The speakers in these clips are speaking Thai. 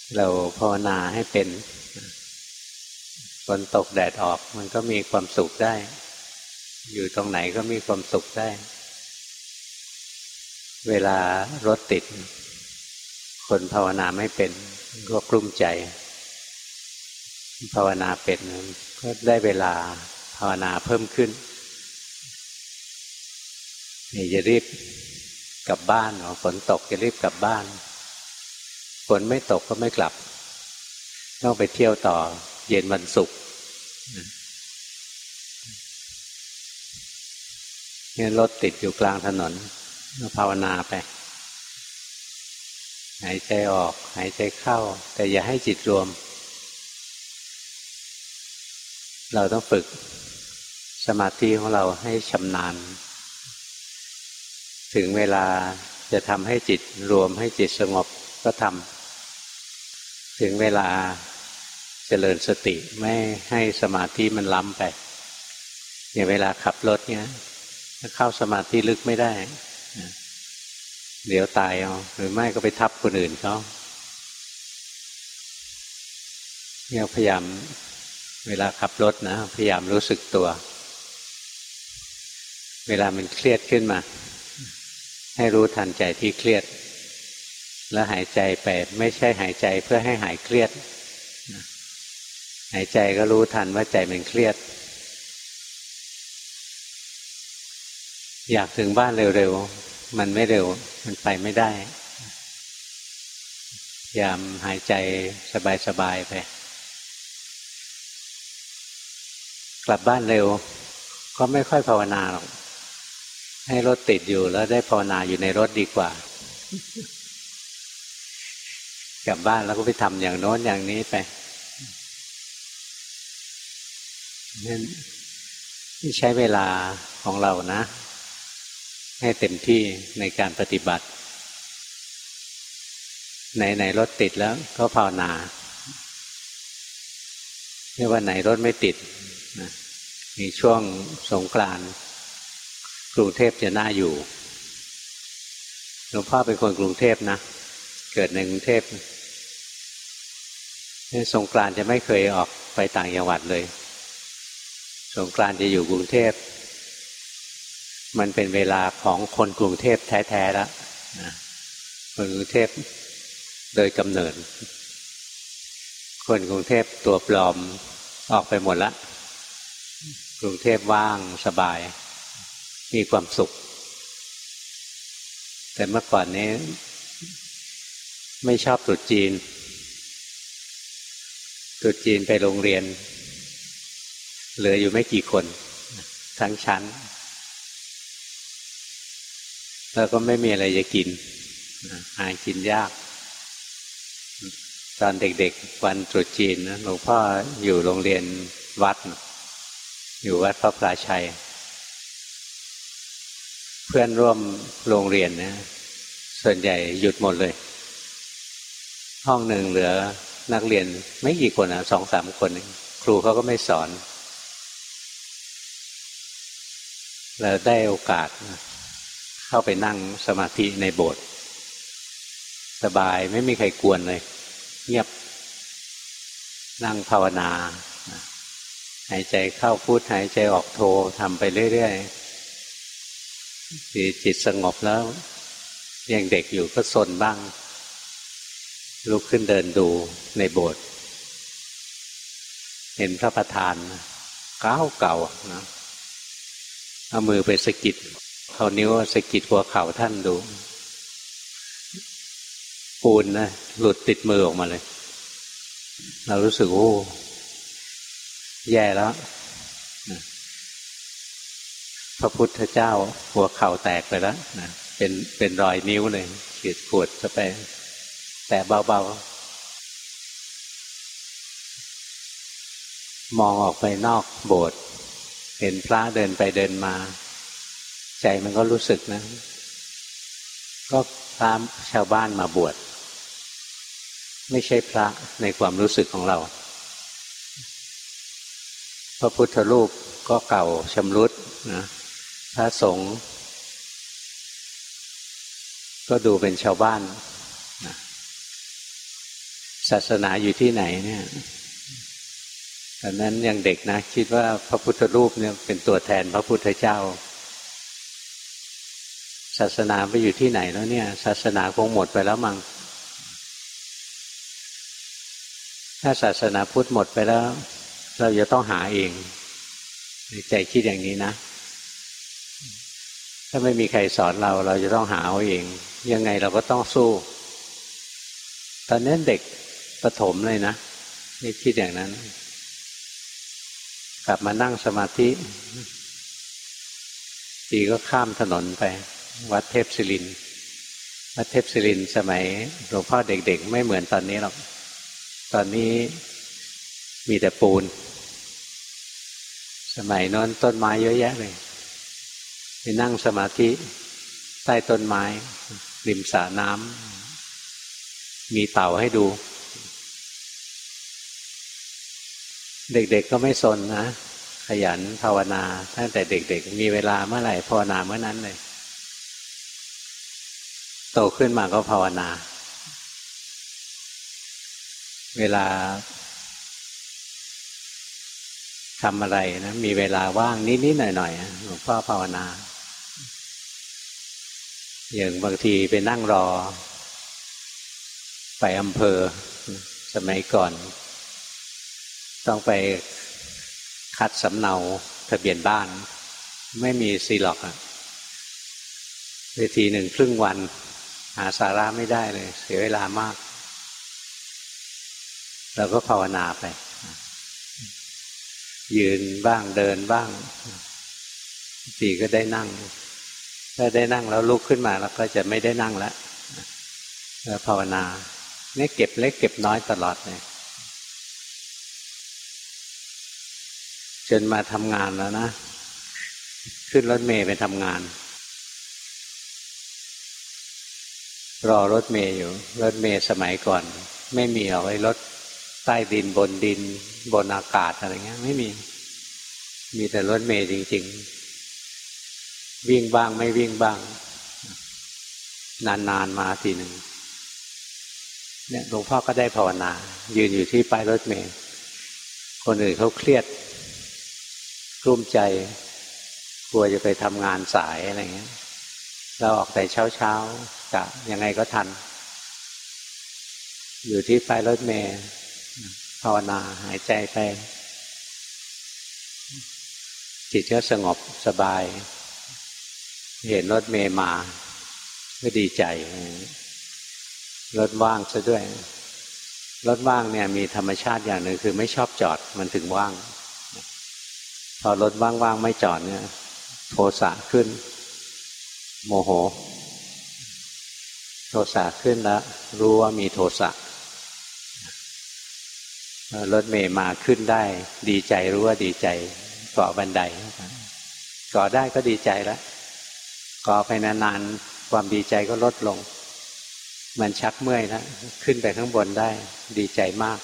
เราภาวนาให้เป็นฝนตกแดดออกมันก็มีความสุขได้อยู่ตรงไหนก็มีความสุขได้เวลารถติดคนภาวนาไม่เป็นก็กลุ้มใจภาวนาเป็นก็ได้เวลาภาวนาเพิ่มขึ้นนี่จะรีบกลับบ้านฝนตกจะรีบกลับบ้านฝนไม่ตกก็ไม่กลับต้องไปเที่ยวต่อเย็นวันศุกร์เนี่ยรถติดอยู่กลางถนนก็ภาวนาไปหายใจออกหายใจเข้าแต่อย่าให้จิตรวมเราต้องฝึกสมาธิของเราให้ชำนาญถึงเวลาจะทำให้จิตรวมให้จิตสงบก็ทำถึงเวลาเจริญสติไม่ให้สมาธิมันล้ำไปอย่างเวลาขับรถเนี้ยถ้าเข้าสมาธิลึกไม่ได้เดี๋ยวตายเอาหรือไม่ก็ไปทับคนอื่นเขาเนี่ยพยายามเวลาขับรถนะพยายามรู้สึกตัวเวลามันเครียดขึ้นมาให้รู้ทันใจที่เครียดแล้วหายใจไปไม่ใช่หายใจเพื่อให้หายเครียดหายใจก็รู้ทันว่าใจมันเครียดอยากถึงบ้านเร็วๆมันไม่เร็วมันไปไม่ได้พยายามหายใจสบายๆไปกลับบ้านเร็วก็ไม่ค่อยภาวนาหรอกให้รถติดอยู่แล้วได้ภาวนาอยู่ในรถดีกว่ากลับบ้านแล้วก็ไปทำอย่างโน้นอย่างนี้ไปนั่นใช้เวลาของเรานะให้เต็มที่ในการปฏิบัติไหนรถติดแล้วก็ภาวนาไม่ว่าไหนรถไม่ติดนะมีช่วงสงกรานต์กรุงเทพจะน่าอยู่หลวงพ่อเป็นคนกรุงเทพนะเกิดในกรุงเทพสงกรานต์จะไม่เคยออกไปต่างจังหวัดเลยสงกรานต์จะอยู่กรุงเทพมันเป็นเวลาของคนกรุงเทพแท้ๆแล้วนะคนกรุงเทพโดยกำเนิดคนกรุงเทพตัวปลอมออกไปหมดละกรุงเทพว่างสบายมีความสุขแต่เมื่อก่อนนี้ไม่ชอบตรุษจีนตรุษจีนไปโรงเรียนเหลืออยู่ไม่กี่คนทั้งชั้นแล้วก็ไม่มีอะไรจะกินหากินยากตอนเด็กๆวันตรุษจีนหลวงพ่ออยู่โรงเรียนวัดอยู่วัดพระพลาชัยเพื่อนร่วมโรงเรียนนะส่วนใหญ่หยุดหมดเลยห้องหนึ่งเหลือนักเรียนไม่กี่คน2-3 คนครูเขาก็ไม่สอนเราได้โอกาสเข้าไปนั่งสมาธิในโบสถ์สบายไม่มีใครกวนเลยเงียบนั่งภาวนาหายใจเข้าพุทหายใจออกโททำไปเรื่อยๆจิตสงบแล้วยังเด็กอยู่ก็ซนบ้างลุกขึ้นเดินดูในโบสถ์เห็นพระประธานเก่าๆนะเอามือไปสะกิดเอานิ้วสะกิดหัวเข่าท่านดูปูนนะหลุดติดมือออกมาเลยเรารู้สึกโอ้แย่แล้วพระพุทธเจ้าหัวเข่าแตกไปแล้วนะเป็นรอยนิ้วเลยขีดขวดเข้าไปแต่เบาๆมองออกไปนอกโบสถ์เห็นพระเดินไปเดินมาใจมันก็รู้สึกนะก็พระชาวบ้านมาบวชไม่ใช่พระในความรู้สึกของเราพระพุทธรูปก็เก่าชำรุดนะพระสงฆ์ก็ดูเป็นชาวบ้านนะศาสนาอยู่ที่ไหนเนี่ยตอนนั้นยังเด็กนะคิดว่าพระพุทธรูปเนี่ยเป็นตัวแทนพระพุทธเจ้าศาสนาไปอยู่ที่ไหนแล้วเนี่ยศาสนาคงหมดไปแล้วมั้งถ้าศาสนาพุทธหมดไปแล้วเราจะต้องหาเองในใจคิดอย่างนี้นะถ้าไม่มีใครสอนเราจะต้องหาเอาเองยังไงเราก็ต้องสู้ตอนนี้เด็กประถมเลยนะนี่คิดอย่างนั้นกลับมานั่งสมาธิทีก็ข้ามถนนไปวัดเทพศิรินทร์วัดเทพศิรินทร์สมัยหลวงพ่อเด็กๆไม่เหมือนตอนนี้หรอกตอนนี้มีแต่ปูนสมัยนั้นต้นไม้เยอะแยะเลยไปนั่งสมาธิใต้ต้นไม้ริมสระน้ำมีเต่าให้ดูเด็กๆก็ไม่สนนะขยันภาวนาตั้งแต่เด็กๆมีเวลาเมื่อไหร่ภาวนาเมื่อนั้นเลยโตขึ้นมาก็ภาวนาเวลาทำอะไรนะมีเวลาว่างนิดๆหน่อยๆหลวงพ่อภาวนาอย่างบางทีไปนั่งรอไปอำเภอสมัยก่อนต้องไปคัดสำเนาทะเบียนบ้านไม่มีซีล็อกอะเวทีหนึ่งครึ่งวันหาสาระไม่ได้เลยเสียเวลามากเราก็ภาวนาไปยืนบ้างเดินบ้างทีก็ได้นั่งถ้าได้นั่งแล้วลุกขึ้นมาแล้วก็จะไม่ได้นั่งแล้วภาวนาเนี่ยเก็บเล็กเก็บน้อยตลอดเลยจนมาทำงานแล้วนะขึ้นรถเมล์ไปทำงานรอรถเมล์อยู่รถเมล์สมัยก่อนไม่มีเอาไว้รถใต้ดินบนดินบนอากาศอะไรเงี้ยไม่มีแต่รถเมล์จริงๆวิ่งบ้างไม่วิ่งบ้างนานๆมาทีหนึ่งเนี่ยหลวงพ่อก็ได้ภาวนายืนอยู่ที่ป้ายรถเมล์คนอื่นเขาเครียดกลุ้มใจกลัวจะไปทำงานสายอะไรเงี้ยเราออกแต่เช้าๆกะยังไงก็ทันอยู่ที่ป้ายรถเมล์ภาวนาหายใจไปจิตก็สงบสบายเห็นรถเมล์มาก็ดีใจรถว่างซะด้วยรถว่างเนี่ยมีธรรมชาติอย่างหนึ่งคือไม่ชอบจอดมันถึงว่างพอรถว่างๆไม่จอดเนี่ยโทสะขึ้นโมโหโทสะขึ้นแล้วรู้ว่ามีโทสะรถเมล์มาขึ้นได้ดีใจรู้ว่าดีใจเกาะบันไดเกาะได้ก็ดีใจแล้วเกาะไปนานๆความดีใจก็ลดลงมันชักเมื่อยแล้วขึ้นไปข้างบนได้ดีใจมาก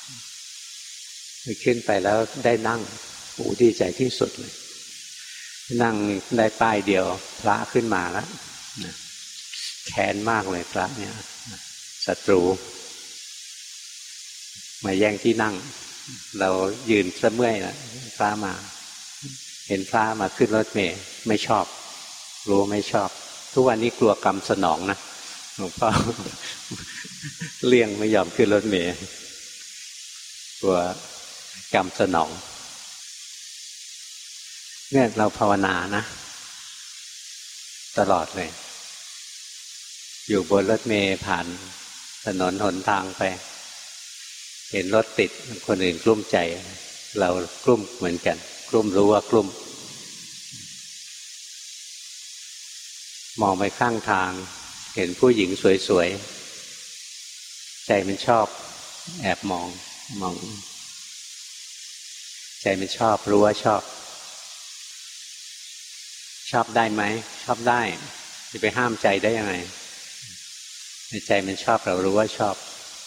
ขึ้นไปแล้วได้นั่งดีใจที่สุดเลยนั่งได้ป้ายเดียวพระขึ้นมาแล้วแค้นมากเลยพระเนี่ยศัตรูมาแย่งที่นั่งเรายืนซะเมื่อยแล้วพระมาเห็นพระมาขึ้นรถเมล์ไม่ชอบรู้ไม่ชอบทุกวันนี้กลัวกรรมสนองนะหลวงพ่อเลี่ยงไม่ยอมขึ้นรถเมล์กลัวกรรมสนองเนี่ยเราภาวนานะตลอดเลยอยู่บนรถเมล์ผ่านถนนหนทางไปเห็นรถติดคนอื่นกลุ้มใจเรากลุ้มเหมือนกันกลุ้มรู้ว่ากลุ้มมองไปข้างทางเห็นผู้หญิงสวยๆใจมันชอบแอบมองใจมันชอบรู้ว่าชอบได้ไหมชอบได้จะไปห้ามใจได้ยังไงใจมันชอบเรารู้ว่าชอบ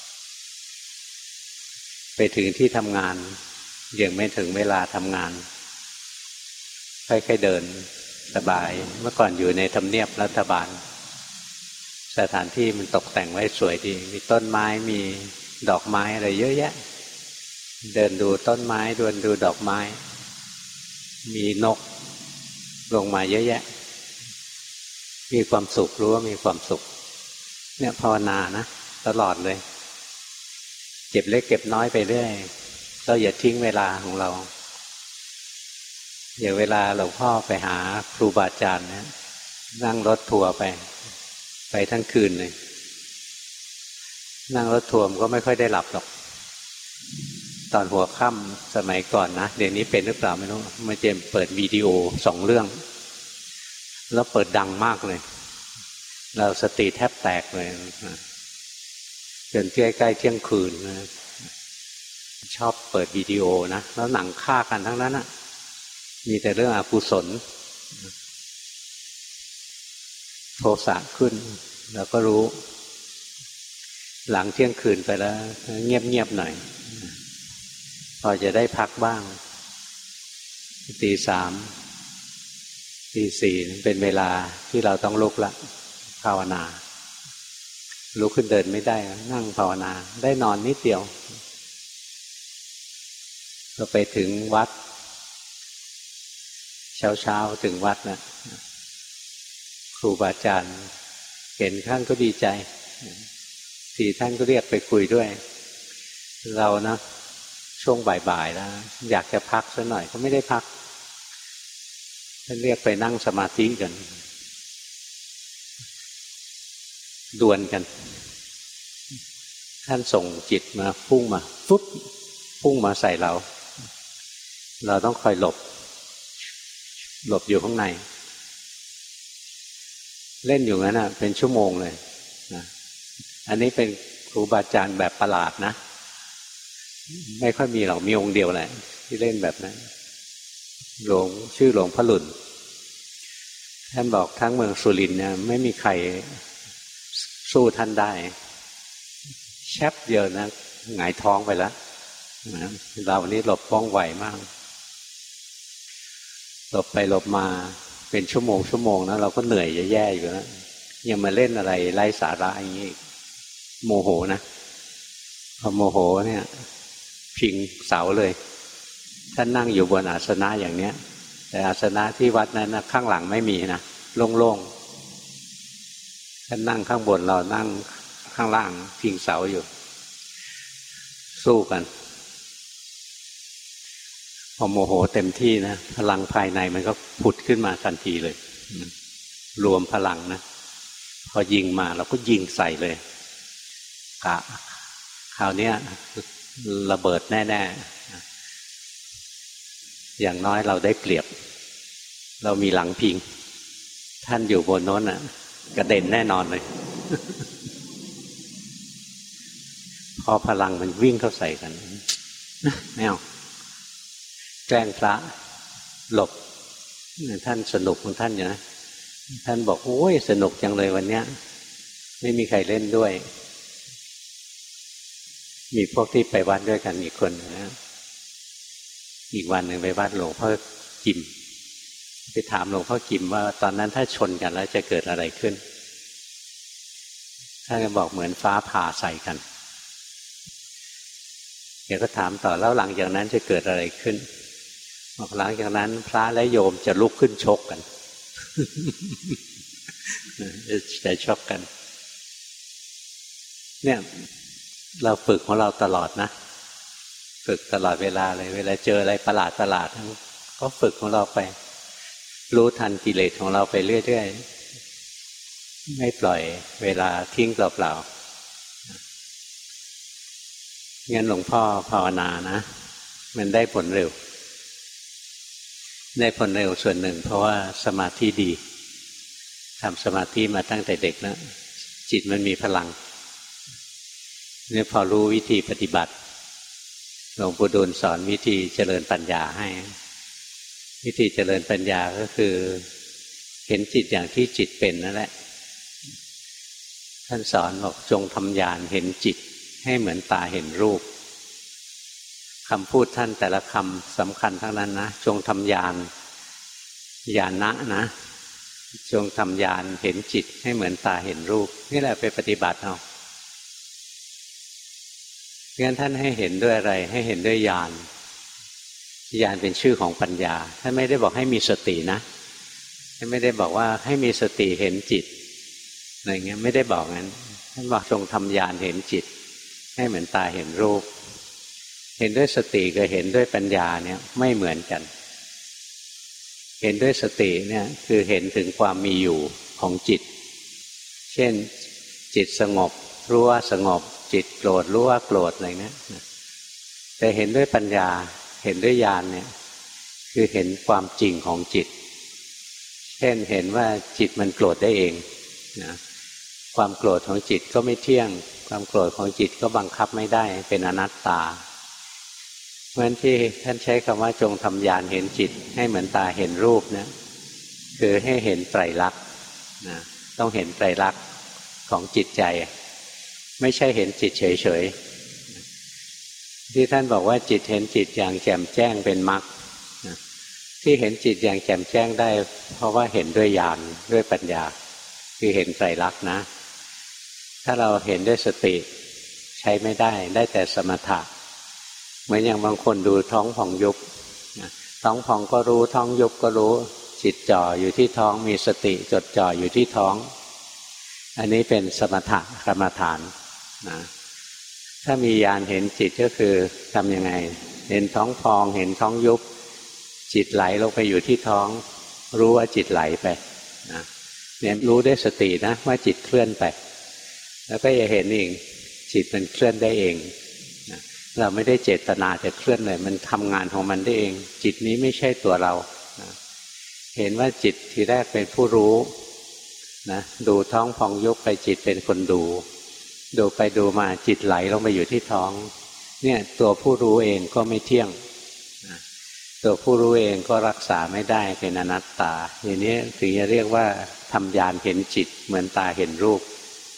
ไปถึงที่ทำงานยังไม่ถึงเวลาทำงานค่อยๆเดินสบายเมื่อก่อนอยู่ในทำเนียบรัฐบาลสถานที่มันตกแต่งไว้สวยดีมีต้นไม้มีดอกไม้อะไรเยอะแยะเดินดูต้นไม้เดินดูดอกไม้มีนกลงมาเยอะแยะมีความสุขรู้ว่ามีความสุขเนี่ยภาวนานะตลอดเลยเก็บเล็กเก็บน้อยไปเรื่อยเราอย่าทิ้งเวลาของเราอย่างเวลาหลวงพ่อไปหาครูบาอาจารย์นะนั่งรถทัวร์ไปทั้งคืนเลยนั่งรถทัวร์ก็ไม่ค่อยได้หลับหรอกตอนหัวค่ำสมัยก่อนนะเดี๋ยวนี้เป็นหรือเปล่าไม่รู้มาเจมเปิดวิดีโอ2 เรื่องแล้วเปิดดังมากเลยเราสติแทบแตกเลยจนใกล้ๆเที่ยงคืนนะชอบเปิดวิดีโอนะแล้วหนังฆ่ากันทั้งนั้นนะมีแต่เรื่องอกุศลโทสะขึ้นเราก็รู้หลังเที่ยงคืนไปแล้วเงียบๆหน่อยพอจะได้พักบ้างตี 3 ตี 4เป็นเวลาที่เราต้องลุกละภาวนาลุกขึ้นเดินไม่ได้นั่งภาวนาได้นอนนิดเดียวเราไปถึงวัดเช้าถึงวัดนะครูบาอาจารย์เห็นท่านก็ดีใจทีท่านก็เรียกไปคุยด้วยเรานะช่วงบ่ายๆแล้วอยากจะพักสักหน่อยก็ไม่ได้พักท่านเรียกไปนั่งสมาธิกันดวลกันท่านส่งจิตมาพุ่งมาปุ๊บพุ่งมาใส่เราต้องคอยหลบอยู่ข้างในเล่นอยู่งั้นนะเป็นชั่วโมงเลยนะอันนี้เป็นครูบาอาจารย์แบบประหลาดนะไม่ค่อยมีหรอกมีองค์เดียวแหละที่เล่นแบบนั้นชื่อหลวงพ่อหลุนท่านบอกทั้งเมืองสุรินทร์เนี่ยไม่มีใครสู้ท่านได้แชบเดียวนะหงายท้องไปแล้วเรานี่หลบว่องไวมากหลบไปหลบมาเป็นชั่วโมงนะเราก็เหนื่อยแย่ๆอยู่แล้วยังมาเล่นอะไรไร้สาระอย่างนี้โมโหนะพอโมโหเนี่ยพิงเสาเลยท่านนั่งอยู่บนอาสนะอย่างเนี้ยแต่อาสนะที่วัดนั้นนะข้างหลังไม่มีนะโล่งๆท่านนั่งข้างบนเรานั่งข้างล่างพิงเสาอยู่สู้กันพอโมโหเต็มที่นะพลังภายในมันก็ผุดขึ้นมาทันทีเลยรวมพลังนะพอยิงมาเราก็ยิงใส่เลยกะคราวนี้ระเบิดแน่ๆอย่างน้อยเราได้เปรียบเรามีหลังพิงท่านอยู่บนโน้นน่ะกระเด็นแน่นอนเลย พอพลังมันวิ่งเข้าใส่กันไม่เอาแกล้งพระหลบท่านสนุกของท่านอยู่นะท่านบอกโอ้ยสนุกจังเลยวันเนี้ยไม่มีใครเล่นด้วยมีพวกที่ไปวัดด้วยกันอีกคนนะอีกวันหนึ่งไปวัดหลวงพ่อกิมไปถามหลวงพ่อกิมว่าตอนนั้นถ้าชนกันแล้วจะเกิดอะไรขึ้นท่านก็บอกเหมือนฟ้าผ่าใส่กันเดี๋ยวก็ถามต่อแล้วหลังจากนั้นจะเกิดอะไรขึ้นบอกหลังจากนั้นพระและโยมจะลุกขึ้นชกกัน จะชกกันเนี่ยเราฝึกของเราตลอดนะฝึกตลอดเวลาเลยเวลาเจออะไรประหลาดก็ฝึกของเราไปรู้ทันกิเลสของเราไปเรื่อยๆไม่ปล่อยเวลาทิ้งเปล่าๆงั้นหลวงพ่อภาวนานะมันได้ผลเร็วส่วนหนึ่งเพราะว่าสมาธิดีทำสมาธิมาตั้งแต่เด็กนะจิตมันมีพลังเนี่ยพอรู้วิธีปฏิบัติหลวงปู่ดูลสอนวิธีเจริญปัญญาให้วิธีเจริญปัญญาก็คือเห็นจิตอย่างที่จิตเป็นนั่นแหละท่านสอนบอกจงทำญาณเห็นจิตให้เหมือนตาเห็นรูปคำพูดท่านแต่ละคำสำคัญทั้งนั้นนะจงทำญาณนะจงทำญาณเห็นจิตให้เหมือนตาเห็นรูปนี่แหละไปปฏิบัติเอางั้นท่านให้เห็นด้วยอะไรให้เห็นด้วยญาณญาณเป็นชื่อของปัญญาท่านไม่ได้บอกให้มีสตินะท่านไม่ได้บอกว่าให้มีสติเห็นจิตอะไรเงี้ยไม่ได้บอกงั้นท่านบอกจงทำญาณเห็นจิตให้เหมือนตาเห็นรูปเห็นด้วยสติกับเห็นด้วยปัญญาเนี่ยไม่เหมือนกันเห็นด้วยสติเนี่ยคือเห็นถึงความมีอยู่ของจิตเช่นจิตสงบรู้ว่าสงบจิตโกรธรู้ว่าโกรธอะไรเนี่ยแต่เห็นด้วยปัญญาเห็นด้วยญาณเนี่ยคือเห็นความจริงของจิตเช่นเห็นว่าจิตมันโกรธได้เองนะความโกรธของจิตก็ไม่เที่ยงความโกรธของจิตก็บังคับไม่ได้เป็นอนัตตาเพราะฉะนั้นที่ท่านใช้คำว่าจงทำญาณเห็นจิตให้เหมือนตาเห็นรูปนะคือให้เห็นไตรลักษณ์นะต้องเห็นไตรลักษณ์ของจิตใจไม่ใช่เห็นจิตเฉยๆที่ท่านบอกว่าจิตเห็นจิตอย่างแจ่มแจ้งเป็นมรรคที่เห็นจิตอย่างแจ่มแจ้งได้เพราะว่าเห็นด้วยญาณด้วยปัญญาคือเห็นไตรลักษณ์นะถ้าเราเห็นด้วยสติใช้ไม่ได้ได้แต่สมถะเหมือนอย่างบางคนดูท้องผ่องยุบท้องผ่องก็รู้ท้องยุบก็รู้จิตจ่ออยู่ที่ท้องมีสติจดจ่ออยู่ที่ท้องอันนี้เป็นสมถะกรรมฐานนะถ้ามีญาณเห็นจิตก็คือทำยังไงเห็นท้องพองเห็นท้องยุบจิตไหลลงไปอยู่ที่ท้องรู้ว่าจิตไหลไปนะเนี่ยรู้ได้สตินะว่าจิตเคลื่อนไปแล้วก็อย่าเห็นเองจิตมันเคลื่อนได้เองนะเราไม่ได้เจตนาจะเคลื่อนเลยมันทำงานของมันได้เองจิตนี้ไม่ใช่ตัวเรานะเห็นว่าจิตทีแรกเป็นผู้รู้นะดูท้องพองยุบไปจิตเป็นคนดูไปดูมาจิตไหลลงไปอยู่ที่ท้องเนี่ยตัวผู้รู้เองก็ไม่เที่ยงนะตัวผู้รู้เองก็รักษาไม่ได้เป็นอนัตตาอย่างนี้ถึงจะเรียกว่าทำญาณเห็นจิตเหมือนตาเห็นรูป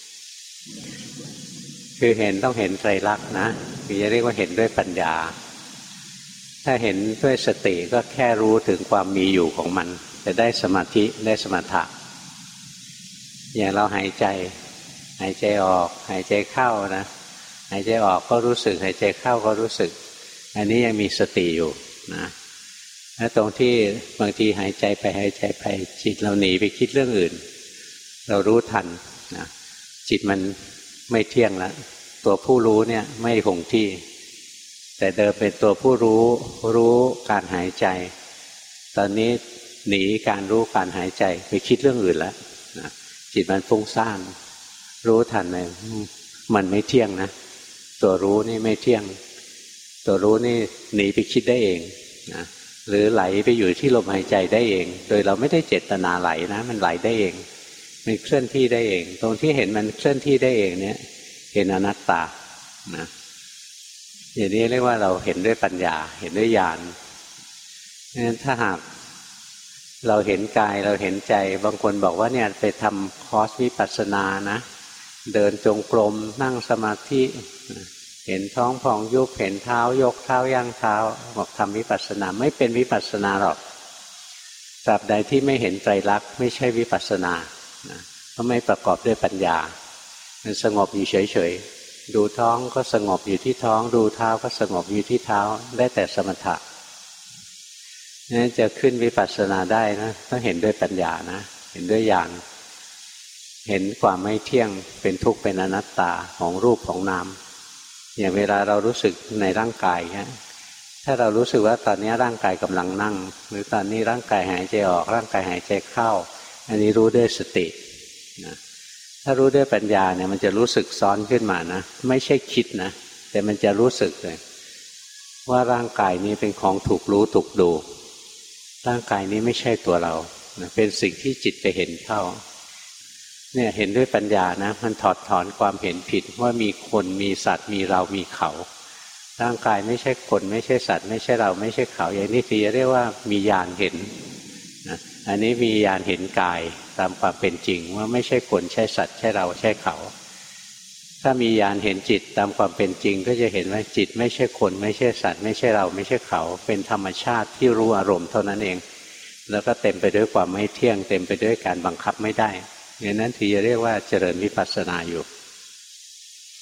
คือเห็นต้องเห็นไตรลักษณ์นะถึงจะเรียกว่าเห็นด้วยปัญญาถ้าเห็นด้วยสติก็แค่รู้ถึงความมีอยู่ของมันจะได้สมาธิได้สมถะอย่างเราหายใจออกหายใจเข้านะหายใจออกก็รู้สึกหายใจเข้าก็รู้สึกอันนี้ยังมีสติอยู่นะแล้วตรงที่บางทีหายใจไปจิตเราหนีไปคิดเรื่องอื่นเรารู้ทันนะจิตมันไม่เที่ยงแล้วตัวผู้รู้เนี่ยไม่คงที่แต่เดิมเป็นตัวผู้รู้การหายใจตอนนี้หนีการรู้การหายใจไปคิดเรื่องอื่นแล้วนะจิตมันฟุ้งซ่านรู้ทันเลยมันไม่เที่ยงนะตัวรู้นี่ไม่เที่ยงตัวรู้นี่หนีไปคิดได้เองนะหรือไหลไปอยู่ที่ลมหายใจได้เองโดยเราไม่ได้เจตนาไหลนะมันไหลได้เองมันเคลื่อนที่ได้เองตรงที่เห็นมันเคลื่อนที่ได้เองเนี่ยเห็นอนัตตานะอย่างนี้เรียกว่าเราเห็นด้วยปัญญาเห็นด้วยญาณงั้นถ้าหากเราเห็นกายเราเห็นใจบางคนบอกว่าเนี่ยไปทำคอร์สวิปัสสนานะเดินจงกรมนั่งสมาธิเห็นท้องผ่องยุบเห็นเท้ายกเท้าย่างเท้าบอกทำวิปัสสนาไม่เป็นวิปัสสนาหรอกตราบใดที่ไม่เห็นไตรลักษณ์ไม่ใช่วิปัสสนาเพราะไม่ประกอบด้วยปัญญามันสงบอยู่เฉยๆดูท้องก็สงบอยู่ที่ท้องดูเท้าก็สงบอยู่ที่เท้าได้แต่สมถะนี่จะขึ้นวิปัสสนาได้นะต้องเห็นด้วยปัญญานะเห็นด้วยญาณเห็นความไม่เที่ยงเป็นทุกข์เป็นอนัตตาของรูปของนามอย่างเวลาเรารู้สึกในร่างกายเนี่ยถ้าเรารู้สึกว่าตอนนี้ร่างกายกำลังนั่งหรือตอนนี้ร่างกายหายใจออกร่างกายหายใจเข้าอันนี้รู้ด้วยสตินะถ้ารู้ด้วยปัญญาเนี่ยมันจะรู้สึกซ้อนขึ้นมานะไม่ใช่คิดนะแต่มันจะรู้สึกเลยว่าร่างกายนี้เป็นของถูกรู้ถูกดูร่างกายนี้ไม่ใช่ตัวเราเป็นสิ่งที่จิตไปเห็นเข้าเนี่ยเห็นด้วยปัญญานะมันถอดถอนความเห็นผิดว่ามีคนมีสัตว์มีเรามีเขาร่างกายไม่ใช่คนไม่ใช่สัตว์ไม่ใช่เราไม่ใช่เขาอย่างนี้ที่เรียกว่ามีญาณเห็นนะอันนี้มีญาณเห็นกายตามความเป็นจริงว่าไม่ใช่คนใช่สัตว์ใช่เราใช่เขาถ้ามีญาณเห็นจิตตามความเป็นจริงก็จะเห็นว่าจิตไม่ใช่คนไม่ใช่สัตว์ไม่ใช่เราไม่ใช่เขาเป็นธรรมชาติที่รู้อารมณ์เท่านั้นเองแล้วก็เต็มไปด้วยความไม่เที่ยงเต็มไปด้วยการบังคับไม่ได้อย่างนั้นที่จะเรียกว่าเจริญวิปัสสนาอยู่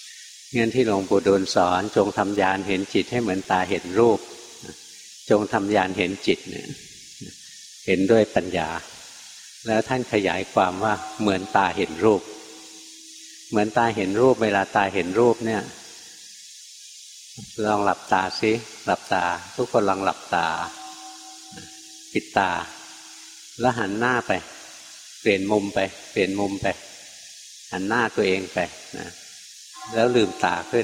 งั้นที่หลวงปู่ดูลสอนจงทำญาณเห็นจิตให้เหมือนตาเห็นรูปจงทำญาณเห็นจิตเนี่ยเห็นด้วยปัญญาแล้วท่านขยายความว่าเหมือนตาเห็นรูปเหมือนตาเห็นรูปเวลาตาเห็นรูปเนี่ยลองหลับตาสิหลับตาทุกคนลองหลับตาปิดตาแล้วหันหน้าไปเปลี่ยนมุมไปเปลี่ยนมุมไปหันหน้าตัวเองไปนะแล้วลืมตาขึ้น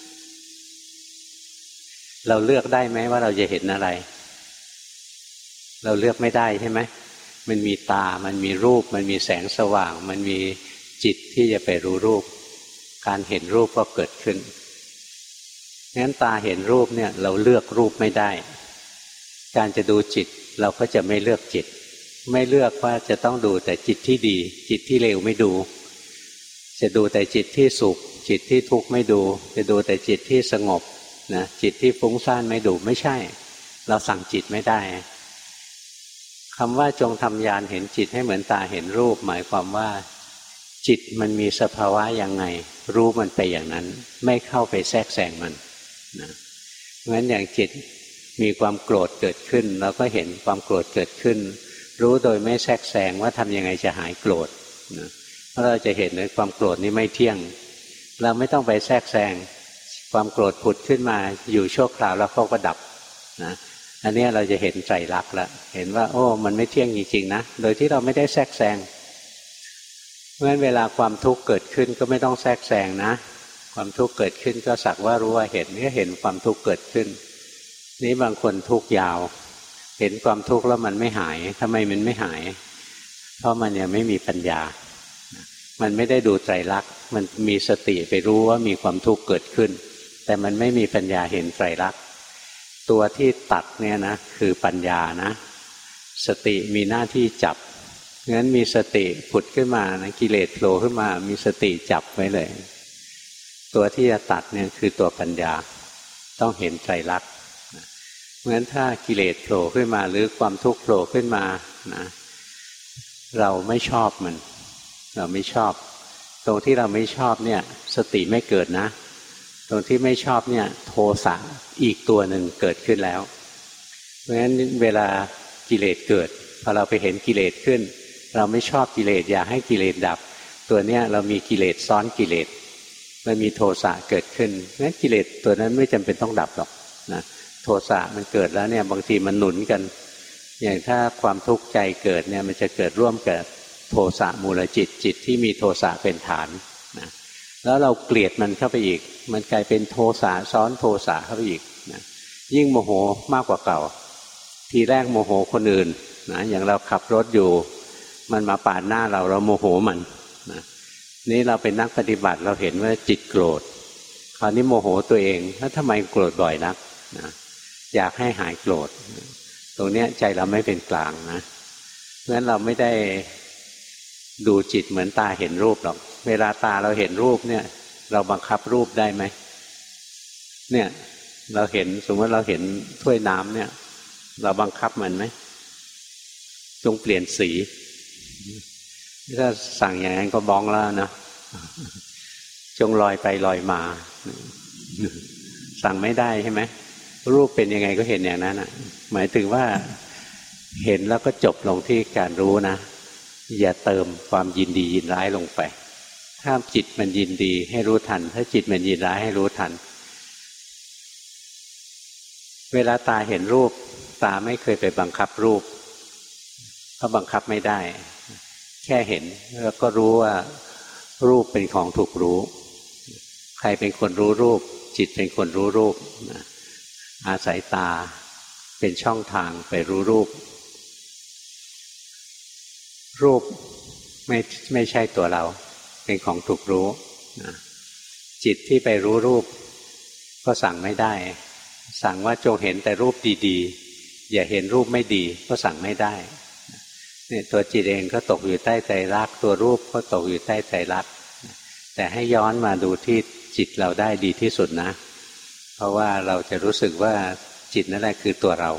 เราเลือกได้ไหมว่าเราจะเห็นอะไรเราเลือกไม่ได้ใช่ไหมมันมีตามันมีรูปมันมีแสงสว่างมันมีจิตที่จะไปรู้รูปการเห็นรูปก็เกิดขึ้นงั้นตาเห็นรูปเนี่ยเราเลือกรูปไม่ได้การจะดูจิตเราก็จะไม่เลือกจิตไม่เลือกว่าจะต้องดูแต่จิตที่ดีจิตที่เลวไม่ดูจะดูแต่จิตที่สุขจิตที่ทุกข์ไม่ดูจะดูแต่จิตที่สงบนะจิตที่ฟุ้งซ่านไม่ดูไม่ใช่เราสั่งจิตไม่ได้คำว่าจงทำญาณเห็นจิตให้เหมือนตาเห็นรูปหมายความว่าจิตมันมีสภาวะยังไงรู้มันไปอย่างนั้นไม่เข้าไปแทรกแซงมันนะงั้นอย่างจิตมีความโกรธเกิดขึ้นเราก็เห็นความโกรธเกิดขึ้นรู้โดยไม่แทรกแซงว่าทำยังไงจะหายโกรธนะเพราะเราจะเห็นเลยความโกรธนี้ไม่เที่ยงเราไม่ต้องไปแทรกแซงความโกรธผุดขึ้นมาอยู่ชั่วคราวแล้วก็ดับนะอันนี้เราจะเห็นไตรลักษณ์แล้วเห็นว่าโอ้มันไม่เที่ยงจริงๆนะโดยที่เราไม่ได้แทรกแซงเพราะฉะนั้นเวลาความทุกข์เกิดขึ้นก็ไม่ต้องแทรกแซงนะความทุกข์เกิดขึ้นก็สักว่ารู้ว่าเห็นก็เห็นความทุกข์เกิดขึ้นนี้บางคนทุกข์ยาวเห็นความทุกข์แล้วมันไม่หายทำไมมันไม่หายเพราะมันยังไม่มีปัญญามันไม่ได้ดูไตรลักษณ์มันมีสติไปรู้ว่ามีความทุกข์เกิดขึ้นแต่มันไม่มีปัญญาเห็นไตรลักษณ์ตัวที่ตัดเนี่ยนะคือปัญญานะสติมีหน้าที่จับงั้นมีสติผุดขึ้นมานะกิเลสโผล่ขึ้นมามีสติจับไว้เลยตัวที่จะตัดเนี่ยคือตัวปัญญาต้องเห็นไตรลักษณ์เพราะฉะนั้นถ้ากิเลสโผล่ขึ้นมาหรือความทุกข์โผล่ขึ้นมานะเราไม่ชอบมันเราไม่ชอบตรงที่เราไม่ชอบเนี่ยสติไม่เกิดนะตรงที่ไม่ชอบเนี่ยโทสะอีกตัวหนึ่งเกิดขึ้นแล้วเพราะฉะนั้นเวลากิเลสเกิดพอเราไปเห็นกิเลสขึ้นเราไม่ชอบกิเลสอยากให้กิเลสดับตัวเนี้ยเรามีกิเลสซ้อนกิเลสมันมีโทสะเกิดขึ้นงั้นกิเลสตัวนั้นไม่จำเป็นต้องดับหรอกนะโทสะมันเกิดแล้วเนี่ยบางทีมันหนุนกันอย่างถ้าความทุกข์ใจเกิดเนี่ยมันจะเกิดร่วมกับโทสะมูลจิตจิตที่มีโทสะเป็นฐานนะแล้วเราเกลียดมันเข้าไปอีกมันกลายเป็นโทสะซ้อนโทสะเข้าไปอีกนะยิ่งโมโหมากกว่าเก่าทีแรกโมโหคนอื่นนะอย่างเราขับรถอยู่มันมาปาดหน้าเราโมโหมันนะนี่เราเป็นนักปฏิบัติเราเห็นว่าจิตโกรธคราวนี้โมโหตัวเองแล้วทำไมโกรธบ่อยนักนะอยากให้หายโกรธตรงนี้ใจเราไม่เป็นกลางนะเพราะฉะนั้นเราไม่ได้ดูจิตเหมือนตาเห็นรูปหรอกเวลาตาเราเห็นรูปเนี่ยเราบังคับรูปได้ไหมเนี่ยเราเห็นสมมติเราเห็นถ้วยน้ำเนี่ยเราบังคับมันไหมจงเปลี่ยนสีถ้าสั่งอย่างนั้นก็บ้องแล้วนะจงลอยไปลอยมาสั่งไม่ได้ใช่ไหมรูปเป็นยังไงก็เห็นอย่างนั้นหมายถึงว่าเห็นแล้วก็จบลงที่การรู้นะอย่าเติมความยินดียินร้ายลงไปถ้าจิตมันยินดีให้รู้ทันถ้าจิตมันยินร้ายให้รู้ทันเวลาตาเห็นรูปตาไม่เคยไปบังคับรูปเพราะบังคับไม่ได้แค่เห็นแล้วก็รู้ว่ารูปเป็นของถูกรู้ใครเป็นคนรู้รูปจิตเป็นคนรู้รูปอาศัยตาเป็นช่องทางไปรู้รูปรูปไม่ใช่ตัวเราเป็นของถูกรู้จิตที่ไปรู้รูปก็สั่งไม่ได้สั่งว่าจงเห็นแต่รูปดีๆอย่าเห็นรูปไม่ดีก็สั่งไม่ได้เนี่ยตัวจิตเองก็ตกอยู่ใต้ไตรลักษณ์ตัวรูปก็ตกอยู่ใต้ไตรลักษณ์แต่ให้ย้อนมาดูที่จิตเราได้ดีที่สุดนะเพราะว่าเราจะรู้สึกว่าจิตนั่นแหละคือตัวเรา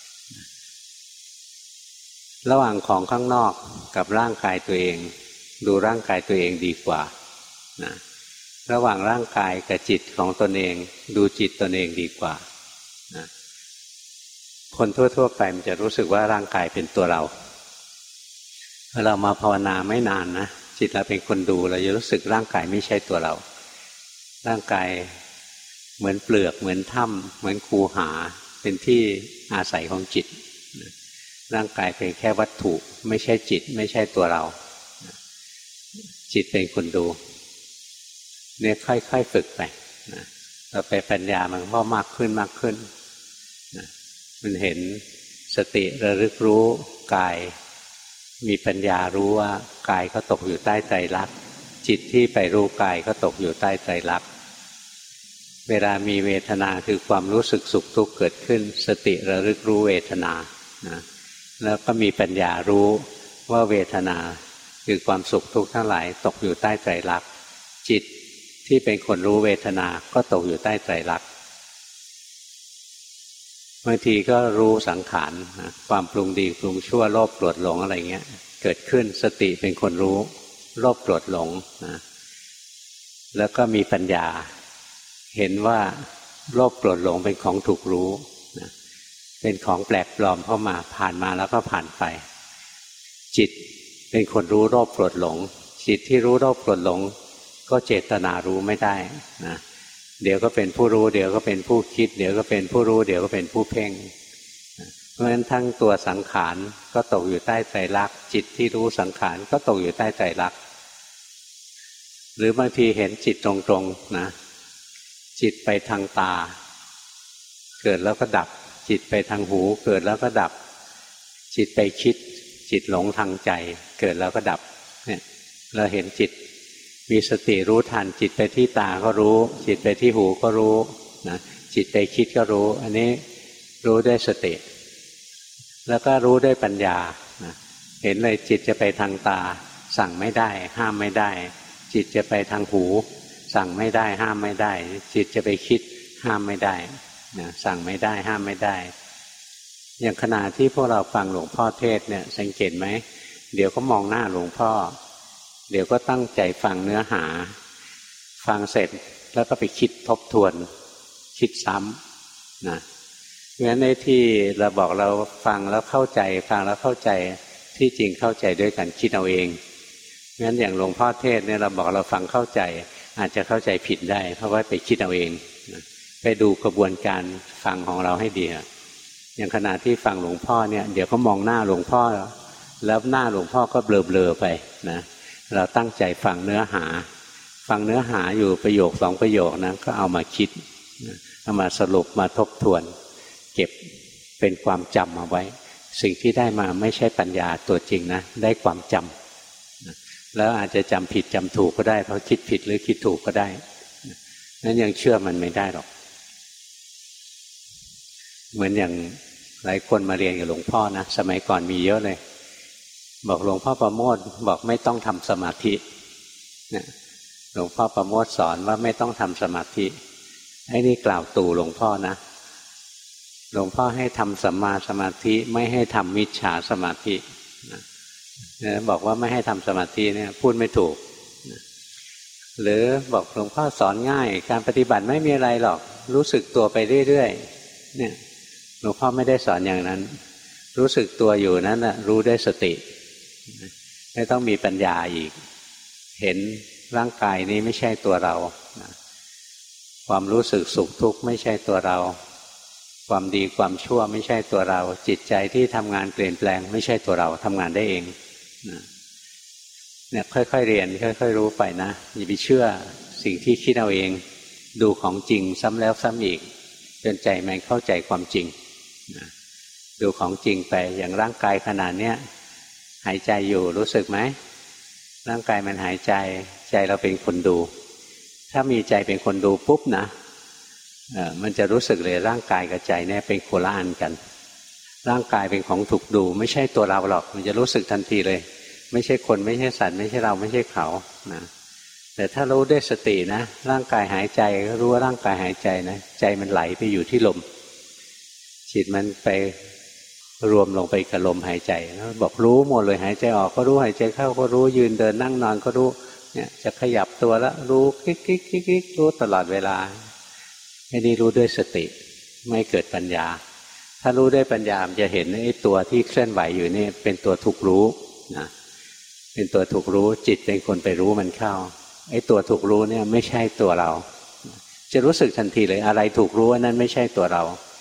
ระหว่างของข้างนอกกับร่างกายตัวเองดูร่างกายตัวเองดีกว่านะระหว่างร่างกายกับจิตของตนเองดูจิตตนเองดีกว่านะคนทั่วๆไปมันจะรู้สึกว่าร่างกายเป็นตัวเราเรามาภาวนาไม่นานนะจิตเราเป็นคนดูเราจะรู้สึกร่างกายไม่ใช่ตัวเราร่างกายเหมือนเปลือกเหมือนถ้ำเหมือนคูหาเป็นที่อาศัยของจิตร่างกายเป็นแค่วัตถุไม่ใช่จิตไม่ใช่ตัวเราจิตเป็นคนดูเนี่ยค่อยๆฝึกไปนะเราไปปัญญามันก็มากขึ้นมากขึ้นนะมันเห็นสติระลึกรู้กายมีปัญญารู้ว่ากายก็ตกอยู่ใต้ไตรลักษณ์จิตที่ไปรู้กายก็ตกอยู่ใต้ไตรลักษณ์เวลามีเวทนาคือความรู้สึกสุขทุกข์เกิดขึ้นสติระลึกรู้เวทนานะแล้วก็มีปัญญารู้ว่าเวทนาคือความสุขทุกข์ทั้งหลายตกอยู่ใต้ไตรลักษณ์จิตที่เป็นคนรู้เวทนาก็ตกอยู่ใต้ไตรลักษณ์บางทีก็รู้สังขารความปรุงดีปรุงชั่วโลภโกรธหลงอะไรเงี้ยเกิดขึ้นสติเป็นคนรู้โลภโกรธหลงนะแล้วก็มีปัญญาเห็นว่าโลภโกรธหลงเป็นของถูกรู้นะเป็นของแปลกปลอมเข้ามาผ่านมาแล้วก็ผ่านไปจิตเป็นคนรู้โลภโกรธหลงจิตที่รู้โลภโกรธหลงก็เจตนารู้ไม่ได้นะเดี๋ยวก็เป็นผู้รู้เดี๋ยวก็เป็นผู้คิดเดี๋ยวก็เป็นผู้รู้เดี๋ยวก็เป็นผู้เพ่งเพราะฉะนั้นทั้งตัวสังขารก็ตกอยู่ใต้ไตรลักษณ์จิตที่รู้สังขารก็ตกอยู่ใต้ไตรลักษณ์หรือบางทีเห็นจิตตรงๆนะจิตไปทางตาเกิดแล้วก็ดับจิตไปทางหูเกิดแล้วก็ดับจิตไปคิดจิตหลงทางใจเกิดแล้วก็ดับเนี่ยเราเห็นจิตมีสติรู้ทันจิตไปที่ตาก็รู้จิตไปที่หูก็รู้นะจิตไปคิดก็รู้อันนี้รู้ด้วยสติแล้วก็รู้ด้วยปัญญานะเห็นเลยจิตจะไปทางตาสั่งไม่ได้ห้ามไม่ได้จิตจะไปทางหูสั่งไม่ได้ห้ามไม่ได้จิตจะไปคิดห้ามไม่ได้นะสั่งไม่ได้ห้ามไม่ได้อย่างขณะที่พวกเราฟังหลวงพ่อเทศเนี่ยสังเกตไหมเดี๋ยวก็มองหน้าหลวงพ่อเดี๋ยวก็ตั้งใจฟังเนื้อหาฟังเสร็จแล้วก็ไปคิดทบทวนคิดซ้ำนะเพราะฉะนั้นในที่เราบอกเราฟังแล้วเข้าใจฟังแล้วเข้าใจที่จริงเข้าใจด้วยกันคิดเอาเองงั้นอย่างหลวงพ่อเทศเนี่ยเราบอกเราฟังเข้าใจอาจจะเข้าใจผิดได้เพราะว่าไปคิดเอาเองนะไปดูกระบวนการฟังของเราให้ดีอย่างขณะที่ฟังหลวงพ่อเนี่ยเดี๋ยวก็มองหน้าหลวงพ่อแล้วหน้าหลวงพ่อก็เบลอๆไปนะเราตั้งใจฟังเนื้อหาฟังเนื้อหาอยู่ประโยคสองประโยคนะก็เอามาคิดเอามาสรุปมาทบทวนเก็บเป็นความจำเอาไว้สิ่งที่ได้มาไม่ใช่ปัญญาตัวจริงนะได้ความจำแล้วอาจจะจำผิดจำถูกก็ได้เพราะคิดผิดหรือคิดถูกก็ได้นั้นยังเชื่อมันไม่ได้หรอกเหมือนอย่างหลายคนมาเรียนกับหลวงพ่อนะสมัยก่อนมีเยอะเลยบอกหลวงพ่อประโมทบอกไม่ต้องทำสมาธิเนี่ยหลวงพ่อประโมทสอนว่าไม่ต้องทำสมาธิไอ้นี่กล่าวตู่หลวงพ่อนะหลวงพ่อให้ทำสัมมาสมาธิไม่ให้ทำมิจฉาสมาธินะบอกว่าไม่ให้ทำสมาธิเนี่ยพูดไม่ถูกหรือบอกหลวงพ่อสอนง่ายการปฏิบัติไม่มีอะไรหรอกรู้สึกตัวไปเรื่อยๆเนี่ยหลวงพ่อไม่ได้สอนอย่างนั้นรู้สึกตัวอยู่นั้นน่ะรู้ด้วยสติไม่ต้องมีปัญญาอีกเห็นร่างกายนี้ไม่ใช่ตัวเราความรู้สึกสุขทุกข์ไม่ใช่ตัวเราความดีความชั่วไม่ใช่ตัวเราจิตใจที่ทำงานเปลี่ยนแปลงไม่ใช่ตัวเราทำงานได้เองเนี่ยค่อยๆเรียนค่อยๆรู้ไปนะอย่าไปเชื่อสิ่งที่คิดเอาเองดูของจริงซ้ำแล้วซ้ำอีกจนใจมันเข้าใจความจริงดูของจริงไปอย่างร่างกายขนาดเนี้ยหายใจอยู่รู้สึกไหมร่างกายมันหายใจใจเราเป็นคนดูถ้ามีใจเป็นคนดูปุ๊บนะมันจะรู้สึกเลยร่างกายกับใจเนี่ยเป็นโคละอันกันร่างกายเป็นของถูกดูไม่ใช่ตัวเราหรอกมันจะรู้สึกทันทีเลยไม่ใช่คนไม่ใช่สัตว์ไม่ใช่เราไม่ใช่เขานะแต่ถ้ารู้ด้วยสตินะร่างกายหายใจก็รู้ว่าร่างกายหายใจนะใจมันไหลไปอยู่ที่ลมจิตมันไปรวมลงไปกับลมหายใจแล้วบอกรู้หมดเลยหายใจออกก็รู้หายใจเข้าก็รู้ยืนเดินนั่งนอนก็รู้เนี่ยจะขยับตัวแล้วรู้คลิกคลิกคลิกคลิกรู้ตลอดเวลาไม่ได้รู้ด้วยสติไม่เกิดปัญญาถ้ารู้ด้วยปัญญาจะเห็นไอ้ตัวที่เคลื่อนไหวอยู่นี่เป็นตัวถูกรู้นะเป็นตัวถูกรู้จิตเป็นคนไปรู้มันเข้าไอ้ตัวถูกรู้เนี่ยไม่ใช่ตัวเราจะรู้สึกทันทีเลยอะไรถูกรู้อันนั้นไม่ใช่ตัวเรา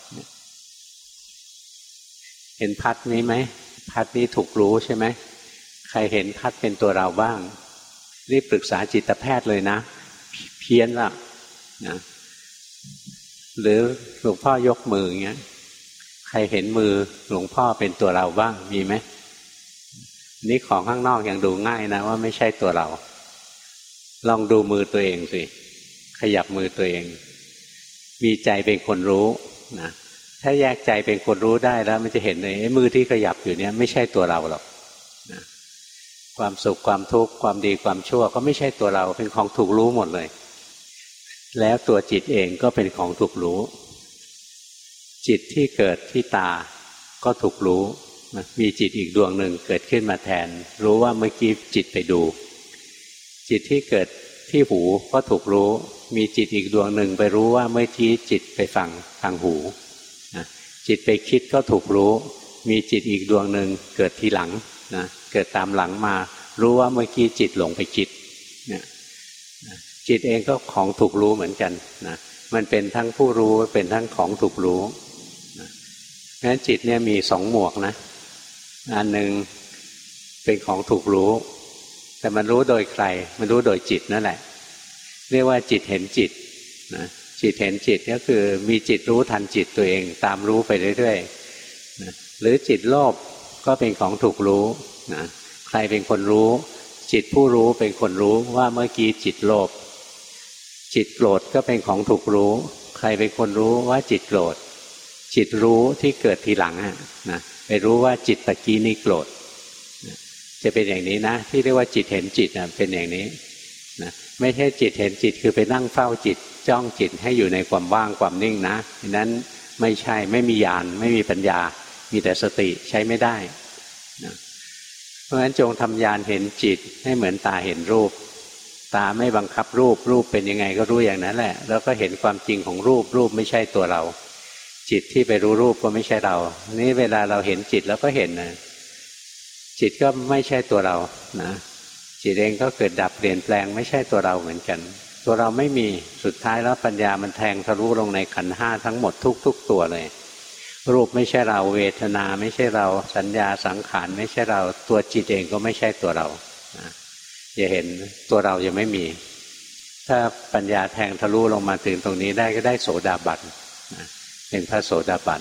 เห็นพัดนี้ไหมพัดนี้ถูกรู้ใช่ไหมใครเห็นพัดเป็นตัวเราบ้างรีบปรึกษาจิตแพทย์เลยนะเพี้ยนละนะหรือหลวงพ่อยกมืออย่างเงี้ยใครเห็นมือหลวงพ่อเป็นตัวเราบ้างมีไหมนี่ของข้างนอกยังดูง่ายนะว่าไม่ใช่ตัวเราลองดูมือตัวเองสิขยับมือตัวเองมีใจเป็นคนรู้นะถ้าแยกใจเป็นคนรู้ได้แล้วมันจะเห็นเลยมือที่ขยับอยู่เนี่ยไม่ใช่ตัวเราหรอกนะความสุขความทุกข์ความดีความชั่วก็ไม่ใช่ตัวเราเป็นของถูกรู้หมดเลยแล้วตัวจิตเองก็เป็นของถูกรู้จิตที่เกิดที่ตาก็ถูกรู้มีจิตอีกดวงหนึ่งเกิดขึ้นมาแทนรู้ว่าเมื่อกี้จิตไปดูจิตที่เกิดที่หูก็ถูกรู้มีจิตอีกดวงหนึ่งไปรู้ว่าเมื่อกี้จิตไปฟังทางหูจิตไปคิดก็ถูกรู้มีจิตอีกดวงหนึ่งเกิดทีหลังนะเกิดตามหลังมารู้ว่าเมื่อกี้จิตหลงไปคิดเนี่ยจิตเองก็ของถูกรู้เหมือนกันนะมันเป็นทั้งผู้รู้เป็นทั้งของถูกรู้นะงั้นจิตเนี่ยมีสองหมวกนะอันหนึ่งเป็นของถูกรู้แต่มันรู้โดยใครมันรู้โดยจิตนั่นแหละเรียกว่าจิตเห็นจิตนะจิตเห็นจิตก็คือมีจิตรู้ทันจิตตัวเองตามรู้ไปเรื่อยๆนะหรือจิตโลภก็เป็นของถูกรู้นะใครเป็นคนรู้จิตผู้รู้เป็นคนรู้ว่าเมื่อกี้จิตโลภจิตโกรธก็เป็นของถูกรู้ใครเป็นคนรู้ว่าจิตโกรธจิตรู้ที่เกิดทีหลังนะไปรู้ว่าจิตตะกี้นี้โกรธจะเป็นอย่างนี้นะที่เรียกว่าจิตเห็นจิตเป็นอย่างนี้นะไม่ใช่จิตเห็นจิตคือไปนั่งเฝ้าจิตจ้องจิตให้อยู่ในความว่างความนิ่งนะนั้นไม่ใช่ไม่มีญาณไม่มีปัญญามีแต่สติใช้ไม่ได้นะเพราะฉะนั้นจงทำญาณเห็นจิตให้เหมือนตาเห็นรูปตาไม่บังคับรูปรูปเป็นยังไงก็รู้อย่างนั้นแหละแล้วก็เห็นความจริงของรูปรูปไม่ใช่ตัวเราจิตที่ไปรู้รูปก็ไม่ใช่เรานี่เวลาเราเห็นจิตแล้วก็เห็นนะจิตก็ไม่ใช่ตัวเรานะจิตเองก็เกิดดับเปลี่ยนแปลงไม่ใช่ตัวเราเหมือนกันตัวเราไม่มีสุดท้ายแล้วปัญญามันแทงทะลุลงในขันธ์ห้าทั้งหมดทุกตัวเลยรูปไม่ใช่เราเวทนาไม่ใช่เราสัญญาสังขารไม่ใช่เราตัวจิตเองก็ไม่ใช่ตัวเรานะอย่าเห็นตัวเรายังไม่มีถ้าปัญญาแทงทะลุลงมาถึงตรงนี้ได้ก็ได้โสดาบันนะเป็นพระโสดาบัน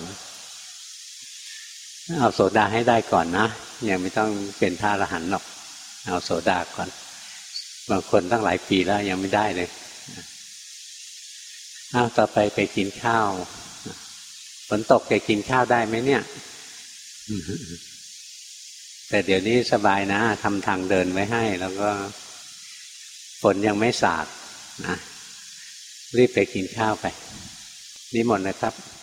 เอาโสดาให้ได้ก่อนนะยังไม่ต้องเป็นพระอรหันต์หรอกเอาโสดาก่อนบางคนตั้งหลายปีแล้วยังไม่ได้เลยเอาต่อไปกินข้าวฝนตกจะกินข้าวได้ไหมเนี่ยแต่เดี๋ยวนี้สบายนะทำทางเดินไว้ให้แล้วก็ฝนยังไม่สาดนะรีบไปกินข้าวไปนิมนต์นะครับ